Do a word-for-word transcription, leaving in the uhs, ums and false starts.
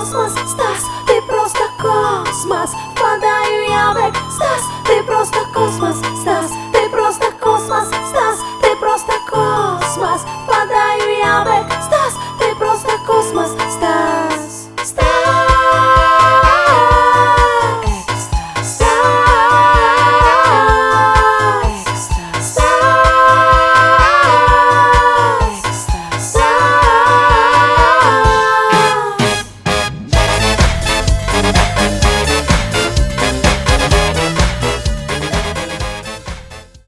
космос, Стас, ты просто космос. Впадаю я в экстаз, ты просто космос, Стас.